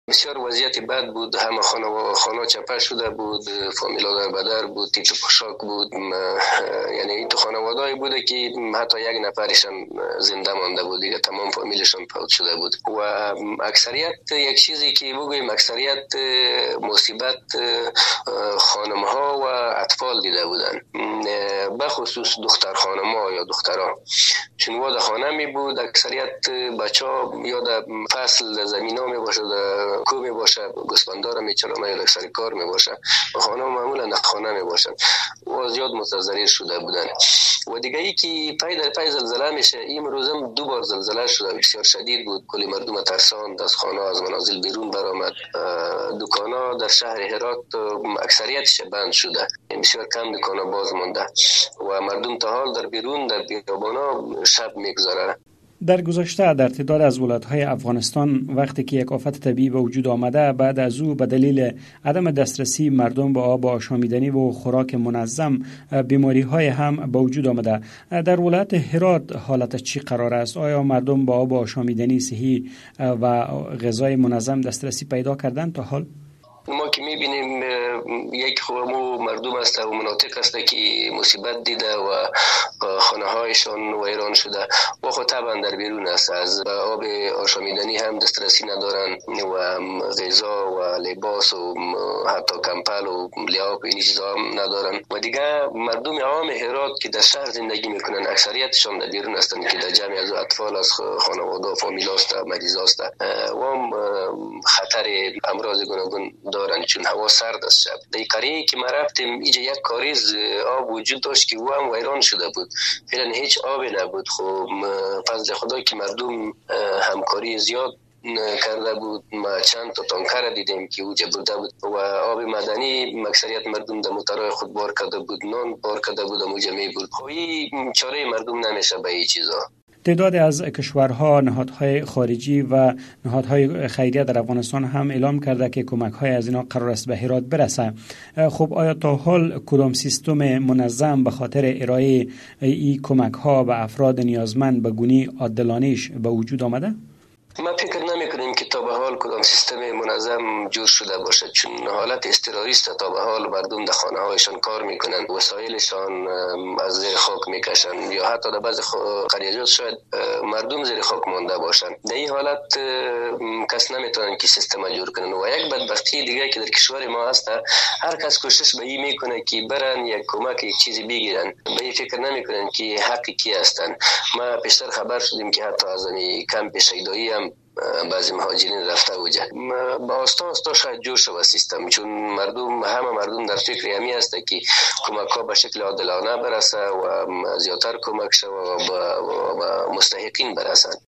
بسیار وضعیت بد بود. همه خانه چپه شده بود، فامیلا در بدر بود، تیت و پشاک بود. یعنی این تو خانواده‌ای بوده که حتی یک نفرشان زنده مانده بود، دیگه تمام فامیلشان فوت شده بود. و اکثریت، یک چیزی که بگویم، اکثریت مصیبت خانم ها و اطفال دیده بودن، بخصوص دختر خانم ها یا دخترها، چون واد خانه می بود. اکثریت بچه ها یا در فصل زمین ها می باشه، در کو می باشه، گسپندار می چرانه یا سر کار می باشه، و خانه معمولا در خانه می باشن و زیاد متضرر شده بودن. و دیگه ای که پای در پای زلزله میشه، این روزم 2 بار زلزله شده، بسیار شدید بود. کلی مردم ترساند، از خانه از منازل بیرون برآمد. دکانا در شهر هرات اکثریتش بند شده، بسیار کم دکانا باز مانده و مردم تا حال در بیرون در بیابانا شب میگذاره. در گذشته در تعداد از ولایت‌های افغانستان وقتی که یک آفت طبیعی به وجود آمده، بعد از او به دلیل عدم دسترسی مردم به آب آشامیدنی و خوراک منظم، بیماری‌های هم به وجود آمده. در ولایت هرات حالت چی قرار است؟ آیا مردم به آب آشامیدنی صحی و غذای منظم دسترسی پیدا کردند تا حال؟ ما که میبینیم یک خورمو مردم است و مناطق است که مصیبت دیده و خانه هایشان ویران شده و خود طبعا در بیرون است، از آب آشامیدنی هم دسترسی ندارن و غذا و لباس و حتی کمپل و لیاپ این چیزا هم ندارن. و دیگه مردم عام هرات که در شهر زندگی میکنن اکثریتشان در بیرون هستند که در جمع از اطفال، از خانواده، فامیل است، مریض است و خطر امراض گوناگون دارن، چون هوا سرد است. شب در قریه که ما رفتیم اینجا یک کاریز آب وجود داشت که او هم ویران شده بود، فعلا هیچ آبی نبود. خب فضل خدا که مردم همکاری زیاد کرده بود، ما چند تا تانکر دیدیم که اوجا برده بود و آب مدنی اکثریت مردم در موترهای خود بار کرده بود، نان بار کرده بود اوجا می بود. خب این چاره مردم نمیشه به این چیزا. تعداد از کشورها، نهادهای خارجی و نهادهای خیریه در افغانستان هم اعلام کرده که کمک‌های از اینا قرار است به هرات برسه. خب آیا تا حال کدام سیستم منظم به خاطر ارائه این کمک‌ها به افراد نیازمند به گونه عادلانه‌اش به وجود آمده؟ ما فکر نمی کنیم که تا به حال کدام سیستم منظم جور شده باشد، چون حالت استراریست. تا به حال مردم در خانه هایشان کار میکنن، وسایلشان از زیر خاک میکشن، یا حتی در بعض قریجات شاید مردم زیر خاک مانده باشن. در این حالت کس نمیتونن که سیستم جور کنن. و یک بدبختی دیگه که در کشور ما هست، هر کس کوشش به این میکنه که برن یک کمک، یک چیزی بگیرن، به این فکر نمیکنن که حقی کی هستن. ما پیشتر خبر شدیم که حتی از کمپ شهیدایی هم بعضی مهاجرین رفته اوجا. با آستا شاید جور شود سیستم، چون همه مردم در فکر همی هست که کمک ها به شکل عادلانه برسه و زیادتر کمک شود و مستحقین برسن.